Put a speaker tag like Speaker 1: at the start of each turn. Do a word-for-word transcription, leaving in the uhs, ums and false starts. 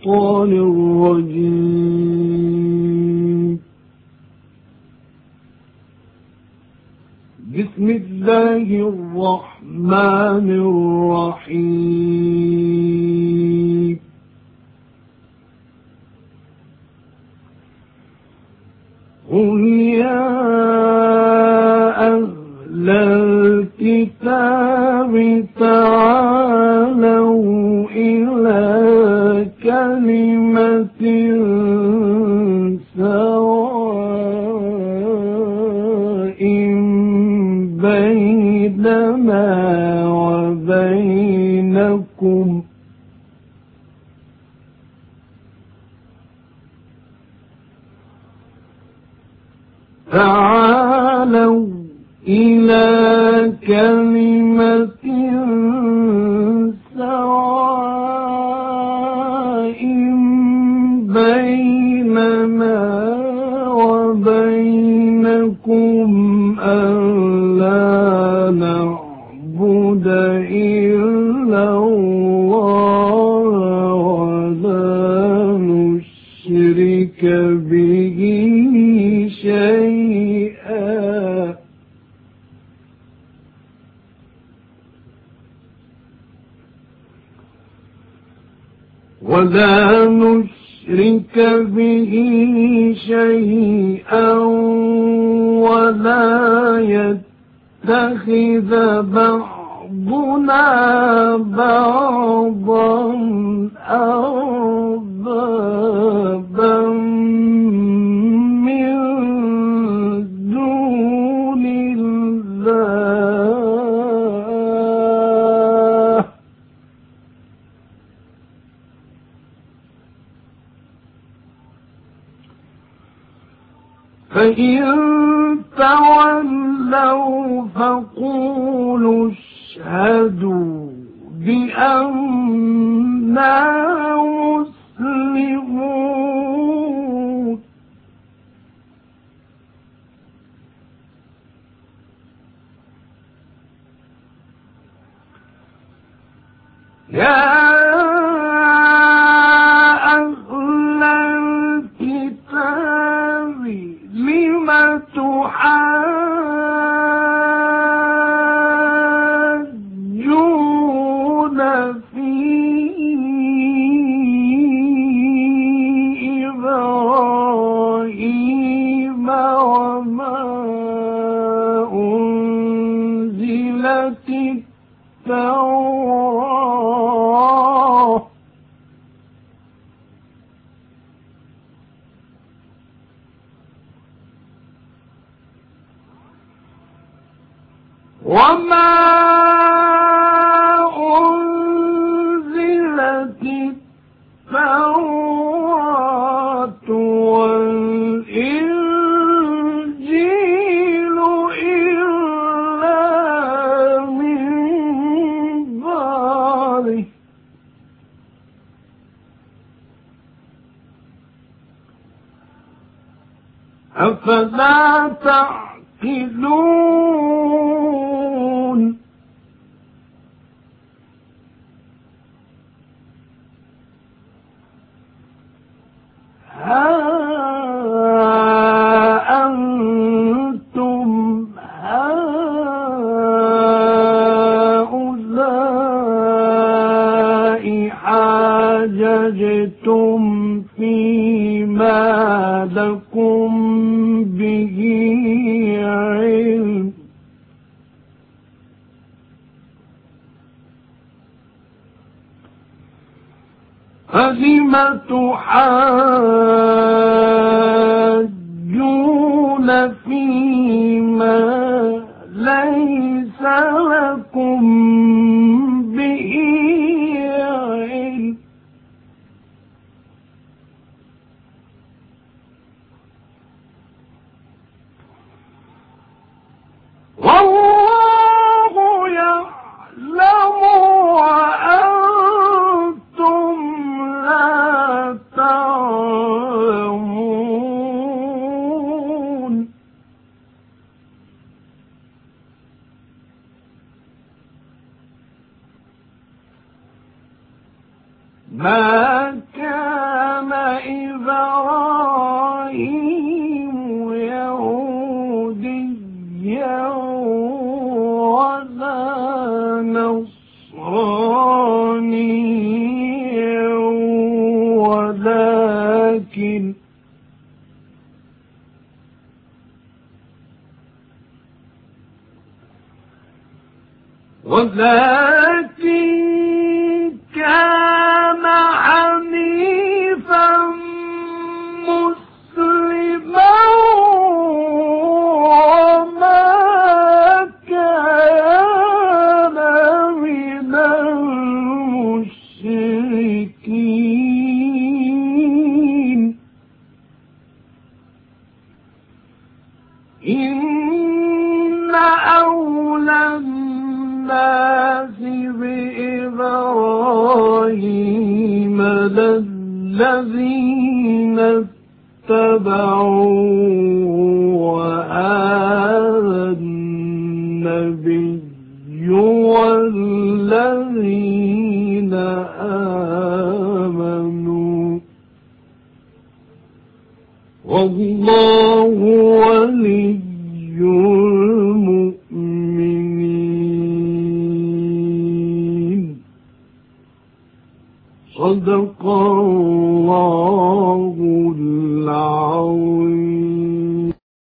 Speaker 1: الشيطان الرجيم. بسم الله الرحمن الرحيم. قل يا أهل الكتاب تعالوا إلى كلمة سواء بيننا وبينكم تعالوا إلى كلمة سواء بيننا وبينكم ألا نعبد إلا الله ولا نشرك به شيئا ولا نشرك به شيئا ولا يتخذ بعضنا بعضا أربابا من دون الله فإن تولوا فقولوا اشهدوا بأننا مسلمون. يا أهل الكتاب لم تحاجون في إبراهيم وما أنزلت التوراة وما أنزلت التوراة والإنجيل إلا من بعده أفلا تعقلون. ها أنتم هؤلاء حاججتم فيما لكم به علم فلم تحاجون فيما ليس لكم به علم والله يعلم وأنتم لا تعلمون. إبراهيم يهوديا ولا نصرانيا ولكن ولكن كان حنيفا مسلما وما كان من المشركين إن أولى الناس بإبراهيم للذين اتبعوا وهذا النبي والذين آمنوا والله ولي المؤمنين. صدق الله العظيم.